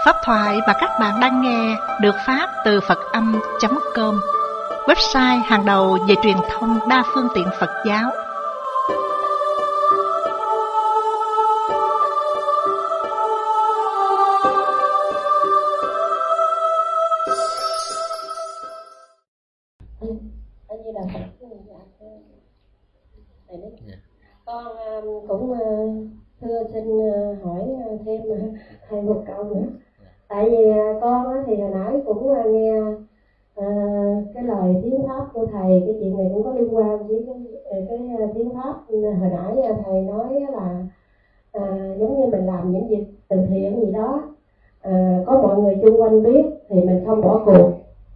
Pháp thoại mà các bạn đang nghe được phát từ Phật-âm.com, website hàng đầu về truyền thông đa phương tiện Phật giáo. Con cũng thưa xin hỏi thêm thầy một câu nữa. Tại vì con thì hồi nãy cũng nghe cái lời tiếng pháp của thầy, cái chuyện này cũng có liên quan với cái tiếng pháp. Hồi nãy thầy nói là giống như mình làm những việc từ thiện gì đó, có mọi người xung quanh biết thì mình không bỏ cuộc.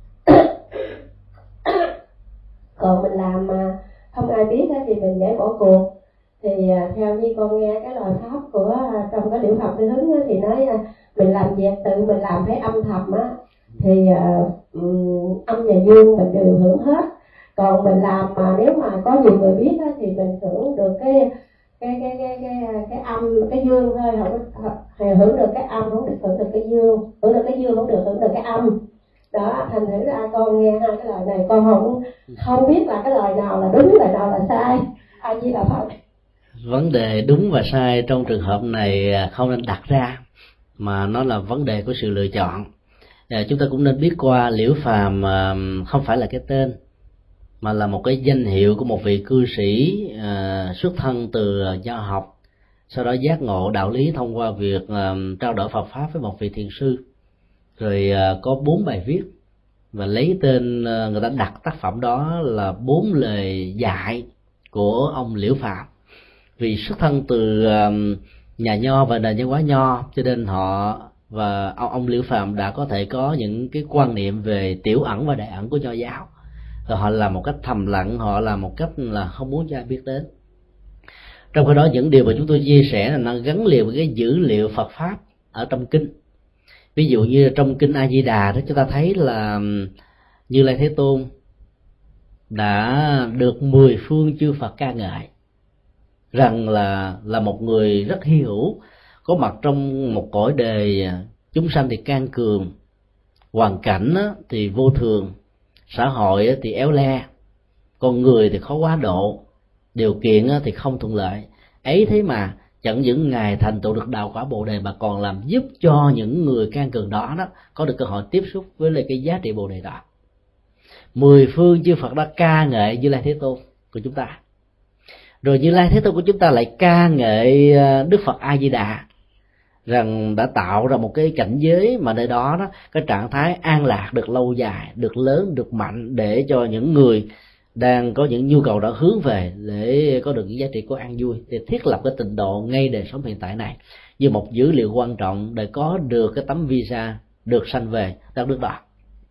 Còn mình làm mà không ai biết thì mình dễ bỏ cuộc. Thì theo như con nghe cái lời pháp của trong cái điển Phật Tư Hứng thì nói mình làm việc tự mình làm phải âm thầm á, thì âm và dương mình đều hưởng hết. Còn mình làm mà nếu mà có nhiều người biết á, thì mình hưởng được cái âm, cái dương thôi, không hưởng được cái âm, không được hưởng được cái dương, hưởng được cái dương không được hưởng được cái âm. Đó, thành thử ra con nghe hai cái lời này con không biết là cái lời nào là đúng, lời nào là sai. A Di Đà Phật. Vấn đề đúng và sai trong trường hợp này không nên đặt ra, mà nó là vấn đề của sự lựa chọn. Chúng ta cũng nên biết qua Liễu Phàm không phải là cái tên, mà là một cái danh hiệu của một vị cư sĩ xuất thân từ nho học, sau đó giác ngộ đạo lý thông qua việc trao đổi Phật pháp với một vị thiền sư. Rồi có 4 bài viết, và lấy tên người ta đặt tác phẩm đó là 4 lời dạy của ông Liễu Phàm. Vì xuất thân từ nhà nho và nền văn hóa nho, cho nên họ và ông Liễu Phàm đã có thể có những cái quan niệm về tiểu ẩn và đại ẩn của nho giáo. Rồi họ làm một cách thầm lặng, họ làm một cách là không muốn cho ai biết đến. Trong khi đó những điều mà chúng tôi chia sẻ là nó gắn liền với cái dữ liệu Phật pháp ở trong kinh. Ví dụ như trong kinh A Di Đà đó, chúng ta thấy là Như Lai Thế Tôn đã được 10 phương chư Phật ca ngợi rằng là một người rất hy hữu, có mặt trong một cõi đời chúng sanh thì can cường, hoàn cảnh thì vô thường, xã hội thì éo le, con người thì khó quá độ, điều kiện thì không thuận lợi. Ấy thế mà chẳng những ngài thành tựu được đạo quả Bồ đề, mà còn làm giúp cho những người can cường đó có được cơ hội tiếp xúc với lại cái giá trị Bồ đề đó. 10 phương chư Phật đã ca ngợi Như Lai Thế Tôn của chúng ta. Rồi Như Lai Thế Tôn của chúng ta lại ca ngợi Đức Phật A Di Đà rằng đã tạo ra một cái cảnh giới mà nơi đó cái trạng thái an lạc được lâu dài, được lớn, được mạnh, để cho những người đang có những nhu cầu đó hướng về để có được những giá trị của an vui, để thiết lập cái tịnh độ ngay đời sống hiện tại này như một dữ liệu quan trọng để có được cái tấm visa được sanh về đất nước đó.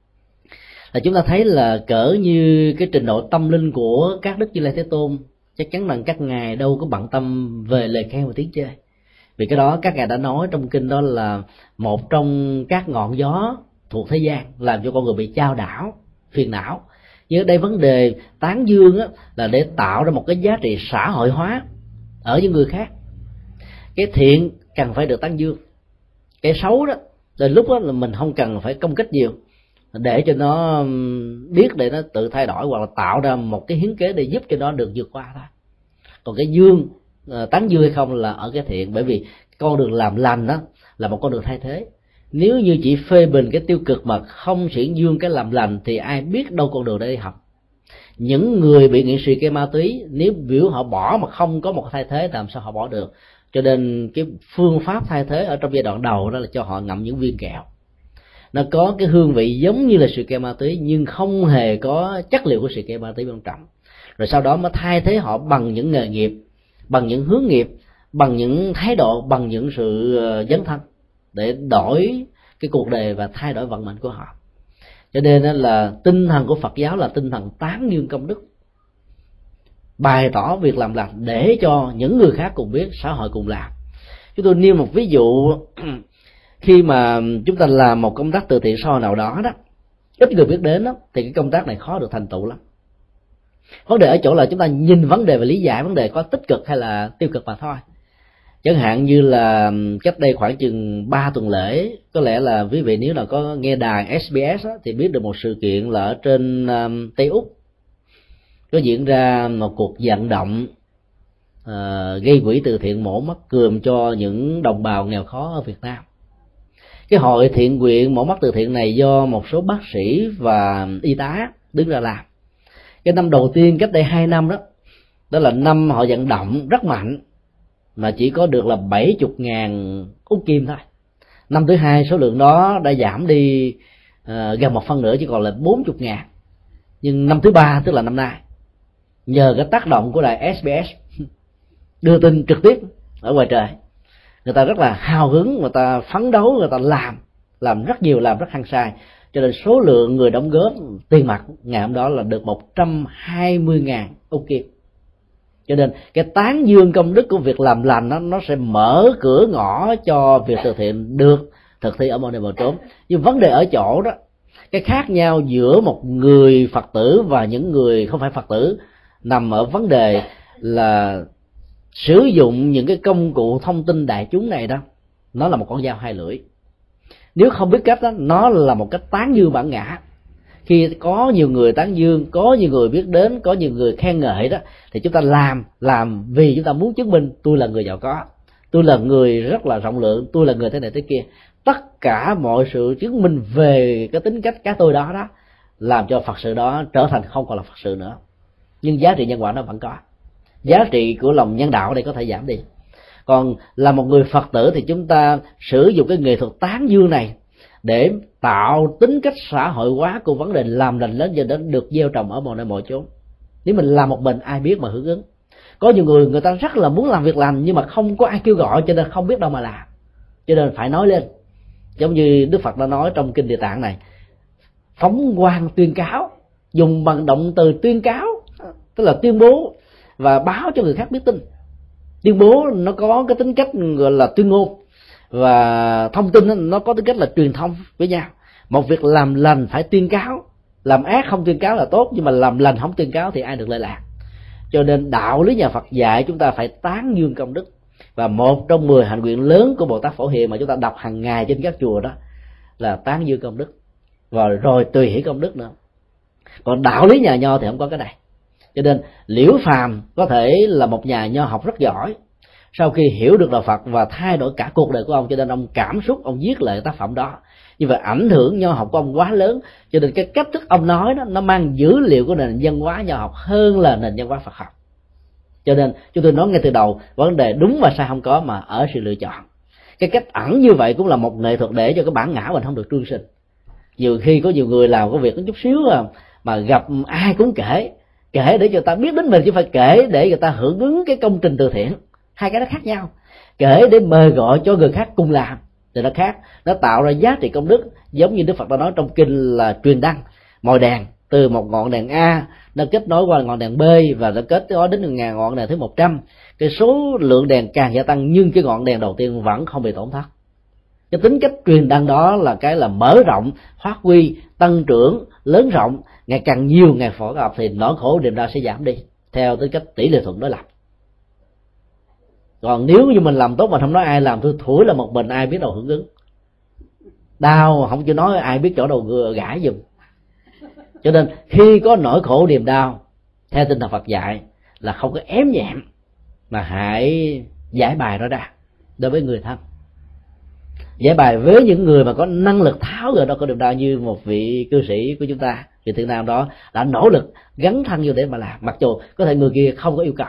Là chúng ta thấy là cỡ như cái trình độ tâm linh của các đức Như Lai Thế Tôn, chắc chắn rằng các ngài đâu có bận tâm về lời khen và tiếng chê. Vì cái đó các ngài đã nói trong kinh, đó là một trong các ngọn gió thuộc thế gian làm cho con người bị chao đảo, phiền não. Nhưng ở đây vấn đề tán dương là để tạo ra một cái giá trị xã hội hóa ở những người khác. Cái thiện cần phải được tán dương, cái xấu đó đến lúc đó là mình không cần phải công kích nhiều, để cho nó biết để nó tự thay đổi, hoặc là tạo ra một cái hiến kế để giúp cho nó được vượt qua thôi. Còn cái dương, tán dương hay không là ở cái thiện, bởi vì con đường làm lành đó là một con đường thay thế. Nếu như chỉ phê bình cái tiêu cực mà không tuyên dương cái làm lành thì ai biết đâu con đường để đi học. Những người bị nghiện xì ke ma túy, nếu biểu họ bỏ mà không có một thay thế thì làm sao họ bỏ được. Cho nên cái phương pháp thay thế ở trong giai đoạn đầu đó là cho họ ngậm những viên kẹo. Nó có cái hương vị giống như là xì ke ma túy, nhưng không hề có chất liệu của xì ke ma túy bên trong. Rồi sau đó mới thay thế họ bằng những nghề nghiệp, bằng những hướng nghiệp, bằng những thái độ, bằng những sự dấn thân, để đổi cái cuộc đời và thay đổi vận mệnh của họ. Cho nên là tinh thần của Phật giáo là tinh thần tán dương công đức, bày tỏ việc làm lành để cho những người khác cùng biết, xã hội cùng làm. Chúng tôi nêu một ví dụ, khi mà chúng ta làm một công tác từ thiện xã hội nào đó ít người biết đến thì cái công tác này khó được thành tựu lắm. Vấn đề ở chỗ là chúng ta nhìn vấn đề và lý giải vấn đề có tích cực hay là tiêu cực mà thôi. Chẳng hạn như là cách đây khoảng chừng 3 tuần lễ, có lẽ là quý vị nếu là có nghe đài SBS á, thì biết được một sự kiện là ở trên Tây Úc có diễn ra một cuộc vận động gây quỹ từ thiện mổ mắt cườm cho những đồng bào nghèo khó ở Việt Nam. Cái hội thiện nguyện mổ mắt từ thiện này do một số bác sĩ và y tá đứng ra làm. Cái năm đầu tiên cách đây 2 năm đó là năm họ vận động rất mạnh mà chỉ có được là 70.000 Úc kim thôi. Năm thứ hai số lượng đó đã giảm đi gần 1/2 nữa, chỉ còn là 40.000. Nhưng năm thứ ba, tức là năm nay, nhờ cái tác động của đài SBS đưa tin trực tiếp ở ngoài trời, người ta rất là hào hứng, người ta phấn đấu, người ta làm rất nhiều, làm rất hăng say, cho nên số lượng người đóng góp tiền mặt ngày hôm đó là được 120.000 Úc kim. Cho nên cái tán dương công đức của việc làm lành nó sẽ mở cửa ngõ cho việc từ thiện được thực thi ở mọi nơi mọi chốn. Nhưng vấn đề ở chỗ đó, cái khác nhau giữa một người Phật tử và những người không phải Phật tử nằm ở vấn đề là sử dụng những cái công cụ thông tin đại chúng này đó, nó là một con dao hai lưỡi. Nếu không biết cách đó, nó là một cách tán dương bản ngã. Khi có nhiều người tán dương, có nhiều người biết đến, có nhiều người khen ngợi đó, thì chúng ta làm vì chúng ta muốn chứng minh tôi là người giàu có, tôi là người rất là rộng lượng, tôi là người thế này thế kia. Tất cả mọi sự chứng minh về cái tính cách cá tôi đó làm cho Phật sự đó trở thành không còn là Phật sự nữa. Nhưng giá trị nhân quả nó vẫn có, giá trị của lòng nhân đạo ở đây có thể giảm đi. Còn là một người Phật tử thì chúng ta sử dụng cái nghệ thuật tán dương này để tạo tính cách xã hội hóa của vấn đề làm lành lớn cho đến được gieo trồng ở mọi nơi mọi chốn. Nếu mình làm một mình ai biết mà hưởng ứng. Có nhiều người ta rất là muốn làm việc lành nhưng mà không có ai kêu gọi, cho nên không biết đâu mà làm, cho nên phải nói lên. Giống như Đức Phật đã nói trong kinh Địa Tạng này, phóng quang tuyên cáo, dùng bằng động từ tuyên cáo, tức là tuyên bố và báo cho người khác biết tin. Tuyên bố nó có cái tính cách gọi là tuyên ngôn, và thông tin nó có tính cách là truyền thông với nhau. Một việc làm lành phải tuyên cáo, làm ác không tuyên cáo là tốt, nhưng mà làm lành không tuyên cáo thì ai được lợi lạc. Cho nên đạo lý nhà Phật dạy chúng ta phải tán dương công đức, và một trong 10 hạnh nguyện lớn của Bồ Tát Phổ Hiền mà chúng ta đọc hàng ngày trên các chùa đó là tán dương công đức, và rồi tùy hỷ công đức nữa. Còn đạo lý nhà Nho thì không có cái này. Cho nên Liễu Phàm có thể là một nhà nho học rất giỏi, sau khi hiểu được đạo Phật và thay đổi cả cuộc đời của ông, cho nên ông cảm xúc, ông viết lại tác phẩm đó. Nhưng mà ảnh hưởng nho học của ông quá lớn, cho nên cái cách thức ông nói đó nó mang dữ liệu của nền văn hóa nho học hơn là nền văn hóa Phật học. Cho nên chúng tôi nói ngay từ đầu, vấn đề đúng và sai không có, mà ở sự lựa chọn. Cái cách ẩn như vậy cũng là một nghệ thuật để cho cái bản ngã mình không được trương sinh. Nhiều khi có nhiều người làm cái việc có chút xíu mà gặp ai cũng kể để cho người ta biết đến mình, chứ phải kể để người ta hưởng ứng cái công trình từ thiện. Hai cái đó khác nhau. Kể để mời gọi cho người khác cùng làm thì nó khác, nó tạo ra giá trị công đức. Giống như Đức Phật đã nói trong kinh là truyền đăng, mồi đèn từ một ngọn đèn A nó kết nối qua ngọn đèn B, và nó kết nối đến ngọn đèn thứ 100. Cái số lượng đèn càng gia tăng nhưng cái ngọn đèn đầu tiên vẫn không bị tổn thất. Cái tính cách truyền đăng đó là cái là mở rộng, phát huy, tăng trưởng, lớn rộng, ngày càng nhiều, ngày phổ cập thì nỗi khổ niềm đau sẽ giảm đi theo tính cách tỷ lệ thuận đối lập. Còn nếu như mình làm tốt mà không nói ai làm, thủi là một mình ai biết đâu hưởng ứng. Đau không chịu nói ai biết chỗ đầu gãi giùm. Cho nên khi có nỗi khổ niềm đau, theo tinh thần Phật dạy là không có ém nhẹm, mà hãy giải bài nó ra đối với người thân. Giải bài với những người mà có năng lực tháo gỡ đó có niềm đau, như một vị cư sĩ của chúng ta, vị Thiện Nam đó đã nỗ lực gắn thân vô để mà làm, mặc dù có thể người kia không có yêu cầu.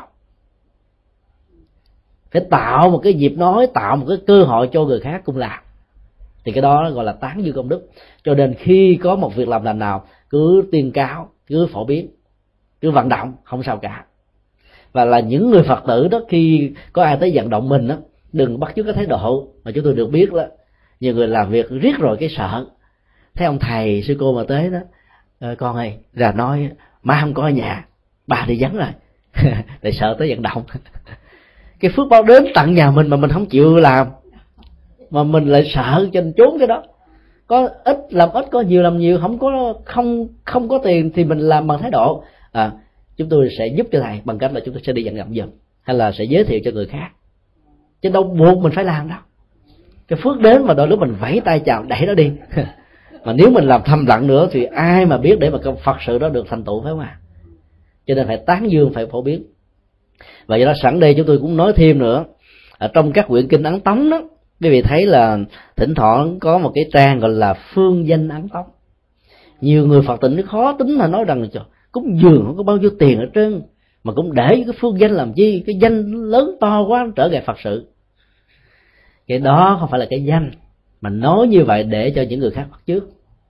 Phải tạo một cái dịp nói, tạo một cái cơ hội cho người khác cùng làm, thì cái đó gọi là tán dương công đức. Cho nên khi có một việc làm lành nào, cứ tuyên cáo, cứ phổ biến, cứ vận động, không sao cả. Và là những người Phật tử đó, khi có ai tới vận động mình đó, đừng bắt chước cái thái độ mà chúng tôi được biết đó. Nhiều người làm việc riết rồi cái sợ, thấy ông thầy sư cô mà tới đó, con ơi ra nói má không có ở nhà, bà đi vắng rồi để sợ tới vận động. Cái phước báo đến tận nhà mình mà mình không chịu làm, mà mình lại sợ cho nên trốn cái đó. Có ít làm ít, có nhiều làm nhiều, không có tiền thì mình làm bằng thái độ. Chúng tôi sẽ giúp cho thầy bằng cách là chúng tôi sẽ đi vận động giùm, hay là sẽ giới thiệu cho người khác. chứ đâu buộc mình phải làm đâu. Cái phước đến mà đôi lúc mình vẫy tay chào đẩy nó đi. Mà nếu mình làm thầm lặng nữa thì ai mà biết để mà công Phật sự đó được thành tựu, phải không ạ? Cho nên phải tán dương, phải phổ biến. Và do đó sẵn đây chúng tôi cũng nói thêm nữa, ở trong các quyển kinh Ấn Tống đó, quý vị thấy là thỉnh thoảng có một cái trang gọi là phương danh Ấn Tống. Nhiều người Phật tử khó tính mà nói rằng cúng dường không có bao nhiêu tiền ở trơn, mà cũng để cái phương danh làm chi, cái danh lớn to quá trở ngại Phật sự. Cái đó không phải là cái danh, mà nói như vậy để cho những người khác bắt chước,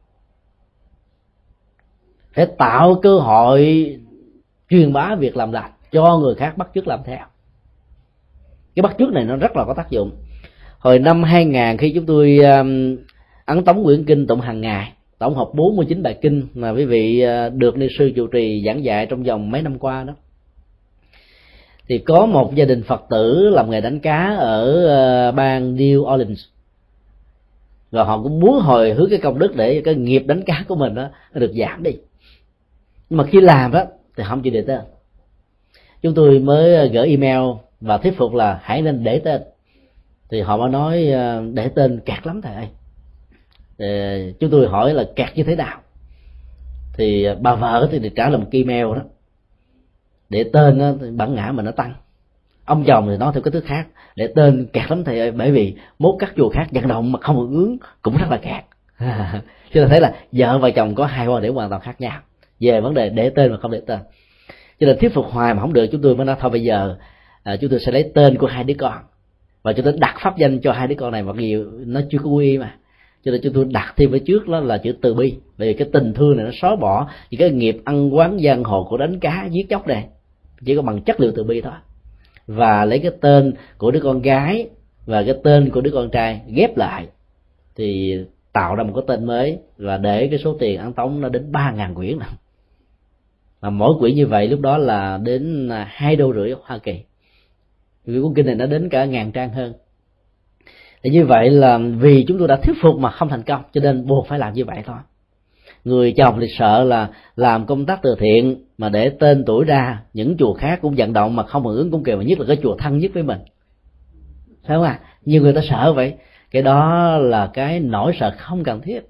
để tạo cơ hội truyền bá việc làm lành cho người khác bắt chước làm theo. Cái bắt chước này nó rất là có tác dụng. Hồi năm 2000 khi chúng tôi ấn tống quyển kinh tụng hàng ngày, tổng hợp 49 bài kinh mà quý vị được ni sư trụ trì giảng dạy trong vòng mấy năm qua đó, thì có một gia đình Phật tử làm nghề đánh cá ở bang New Orleans, và họ cũng muốn hồi hướng cái công đức để cái nghiệp đánh cá của mình đó nó được giảm đi. Nhưng mà khi làm đó thì không chịu để tên. Chúng tôi mới gửi email và thuyết phục là hãy nên để tên. Thì họ mới nói để tên kẹt lắm thầy ơi. Chúng tôi hỏi là kẹt như thế nào, thì bà vợ thì trả lời một email đó, để tên đó, thì bản ngã mình nó tăng. Ông chồng thì nói theo cái thứ khác, để tên kẹt lắm thầy ơi, bởi vì mốt các chùa khác vận động mà không hưởng ứng cũng rất là kẹt. Cho nên thấy là vợ và chồng có hai quan điểm hoàn toàn khác nhau về vấn đề để tên và không để tên. Cho nên thuyết phục hoài mà không được, chúng tôi mới nói thôi bây giờ chúng tôi sẽ lấy tên của hai đứa con và chúng tôi đặt pháp danh cho hai đứa con này, mặc dù nó chưa có quy mà. Cho nên chúng tôi đặt thêm ở trước đó là chữ từ bi, vì cái tình thương này nó xóa bỏ những cái nghiệp ăn quán giang hồ của đánh cá giết chóc này, chỉ có bằng chất liệu từ bi thôi. Và lấy cái tên của đứa con gái và cái tên của đứa con trai ghép lại thì tạo ra một cái tên mới, và để cái số tiền ấn tống nó đến 3.000 quyển nào. Mà mỗi quyển như vậy lúc đó là đến $2.50 ở Hoa Kỳ. Vì cuốn kinh này nó đến cả 1.000 trang hơn. Thì như vậy là vì chúng tôi đã thuyết phục mà không thành công, cho nên buộc phải làm như vậy thôi. Người chồng thì sợ là làm công tác từ thiện mà để tên tuổi ra, những chùa khác cũng vận động mà không hưởng ứng cũng kêu, mà nhất là cái chùa thân nhất với mình, phải không ạ? Nhiều người ta sợ vậy. Cái đó là cái nỗi sợ không cần thiết.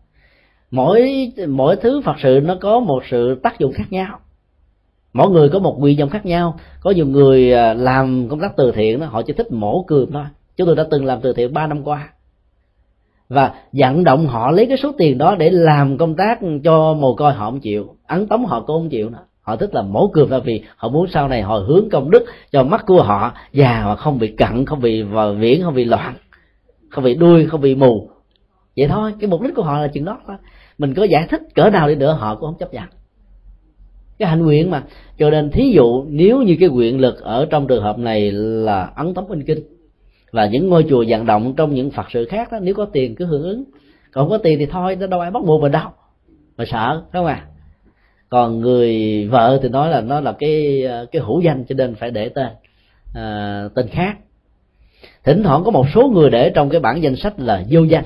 Mỗi thứ Phật sự nó có một sự tác dụng khác nhau, mỗi người có một nguyện vọng khác nhau. Có nhiều người làm công tác từ thiện đó, họ chỉ thích mổ cườm thôi. Chúng tôi đã từng làm từ thiện 3 năm qua, và vận động họ lấy cái số tiền đó để làm công tác cho mồ côi, họ không chịu. Ấn tống họ cũng không chịu nữa. Họ thích là mổ cườm là vì họ muốn sau này họ hướng công đức cho mắt của họ già mà không bị cận, không bị vào viễn, không bị loạn, không bị đuôi, không bị mù. Vậy thôi, cái mục đích của họ là chừng đó thôi. Mình có giải thích cỡ nào đi nữa họ cũng không chấp nhận. Cái hạnh nguyện mà. Cho nên thí dụ nếu như cái nguyện lực ở trong trường hợp này là ấn tống minh kinh, và những ngôi chùa vận động trong những Phật sự khác đó, nếu có tiền cứ hưởng ứng, còn không có tiền thì thôi, nó đâu ai bắt buộc mình đâu mà sợ, phải không ạ? Còn người vợ thì nói là nó là cái hữu danh, cho nên phải để tên khác. Thỉnh thoảng có một số người để trong cái bảng danh sách là vô danh,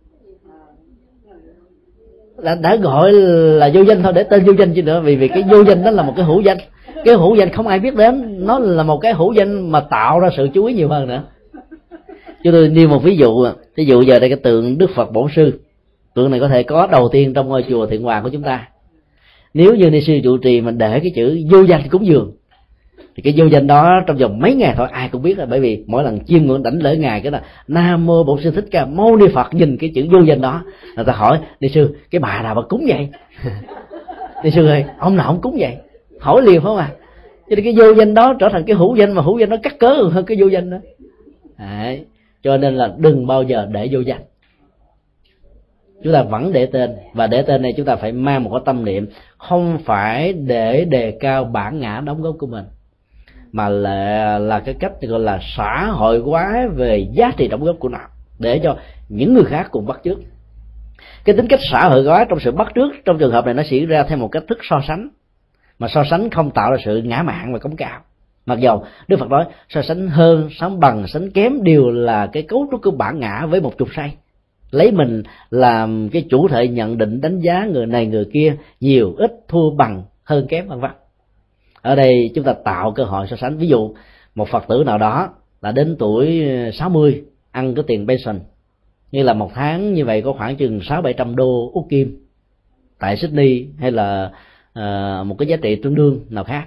đã gọi là vô danh thôi, để tên vô danh chứ nữa, vì cái vô danh đó là một cái hữu danh. Cái hữu danh không ai biết đến, nó là một cái hữu danh mà tạo ra sự chú ý nhiều hơn nữa. Chúng tôi nêu một ví dụ giờ đây cái tượng Đức Phật Bổn Sư, tượng này có thể có đầu tiên trong ngôi chùa Thiện Hoàng của chúng ta. Nếu như ni sư trụ trì mình để cái chữ vô danh cúng dường thì cái vô danh đó trong vòng mấy ngày thôi ai cũng biết rồi, bởi vì mỗi lần chiêm ngưỡng đảnh lễ ngài cái là Nam Mô Bổn Sư Thích Ca Mâu Ni Phật, nhìn cái chữ vô danh đó người ta hỏi ni sư cái bà nào mà cúng vậy? Ni sư ơi, ông nào không cúng vậy? Hỏi liền, phải không ạ? Cho nên cái vô danh đó trở thành cái hữu danh, mà hữu danh nó cắt cớ hơn cái vô danh đó. Đấy. Cho nên là đừng bao giờ để vô danh. Chúng ta vẫn để tên, và để tên này chúng ta phải mang một cái tâm niệm không phải để đề cao bản ngã đóng góp của mình, mà là cái cách gọi là xã hội hóa về giá trị đóng góp của nó, để cho những người khác cùng bắt chước. Cái tính cách xã hội hóa trong sự bắt chước trong trường hợp này nó diễn ra theo một cách thức so sánh, mà so sánh không tạo ra sự ngã mạn và cống cao. Mặc dầu Đức Phật nói so sánh hơn, sánh bằng, sánh kém đều là cái cấu trúc của bản ngã với một trục say, lấy mình làm cái chủ thể nhận định đánh giá người này người kia, nhiều ít, thua bằng, hơn kém vân vân. Ở đây chúng ta tạo cơ hội so sánh. Ví dụ một Phật tử nào đó là đến tuổi 60 ăn cái tiền pension, như là một tháng như vậy có khoảng chừng 600-700 đô Úc Kim tại Sydney, hay là một cái giá trị tương đương nào khác.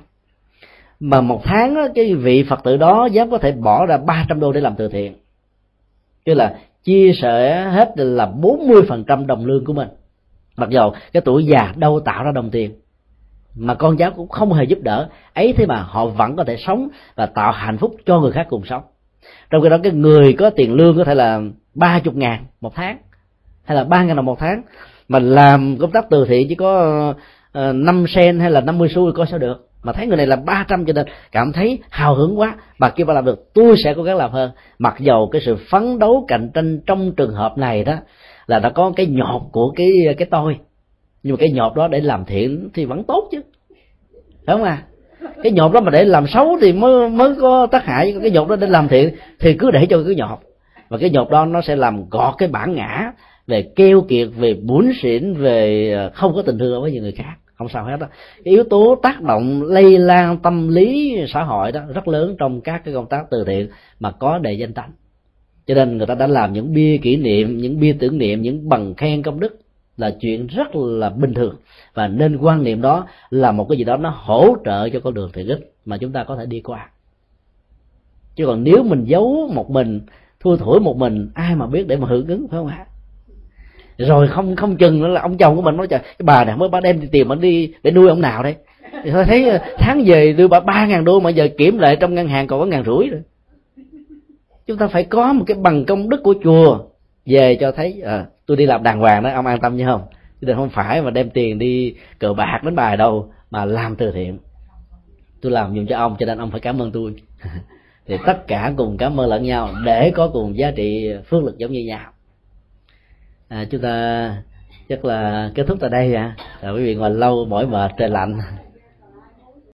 Mà một tháng đó, cái vị Phật tử đó dám có thể bỏ ra 300 đô để làm từ thiện, tức là chia sẻ hết là 40% đồng lương của mình. Mặc dầu cái tuổi già đâu tạo ra đồng tiền, mà con cháu cũng không hề giúp đỡ ấy, thế mà họ vẫn có thể sống và tạo hạnh phúc cho người khác cùng sống. Trong khi đó cái người có tiền lương có thể là 30.000 một tháng, hay là 3.000 đồng một tháng, mà làm công tác từ thiện chỉ có 5 sen hay là 50 xu coi sao được, mà thấy người này là 300, cho nên cảm thấy hào hứng quá. Bà kia bà làm được, tôi sẽ cố gắng làm hơn. Mặc dầu cái sự phấn đấu cạnh tranh trong trường hợp này đó là đã có cái nhột của cái tôi, nhưng mà cái nhột đó để làm thiện thì vẫn tốt chứ, phải không à? Cái nhột đó mà để làm xấu thì mới có tác hại. Cái nhột đó để làm thiện thì cứ để cho cái nhột, và cái nhột đó nó sẽ làm gọt cái bản ngã về keo kiệt, về bủn xỉn, về không có tình thương với những người khác. Không sao hết đó. Cái yếu tố tác động lây lan tâm lý xã hội đó rất lớn trong các cái công tác từ thiện mà có đề danh tánh. Cho nên người ta đã làm những bia kỷ niệm, những bia tưởng niệm, những bằng khen công đức là chuyện rất là bình thường, và nên quan niệm đó là một cái gì đó nó hỗ trợ cho con đường thiện ích mà chúng ta có thể đi qua. Chứ còn nếu mình giấu một mình, thui thủi một mình, ai mà biết để mà hưởng ứng, phải không ạ? Rồi không chừng nữa là ông chồng của mình nói trời, cái bà này mới bà đem tiền mà đi để nuôi ông nào đây, thì thôi thấy tháng về đưa bà 3.000 đô mà giờ kiểm lại trong ngân hàng còn có 1.500 rồi. Chúng ta phải có một cái bằng công đức của chùa về cho thấy tôi đi làm đàng hoàng đó, ông an tâm như không, chứ đừng không phải mà đem tiền đi cờ bạc đánh bài đâu, mà làm từ thiện. Tôi làm dùng cho ông cho nên ông phải cảm ơn tôi. Thì tất cả cùng cảm ơn lẫn nhau để có cùng giá trị phước lực giống như nhau. Chúng ta chắc là kết thúc tại đây quý vị ngồi lâu mỏi mệt trời lạnh.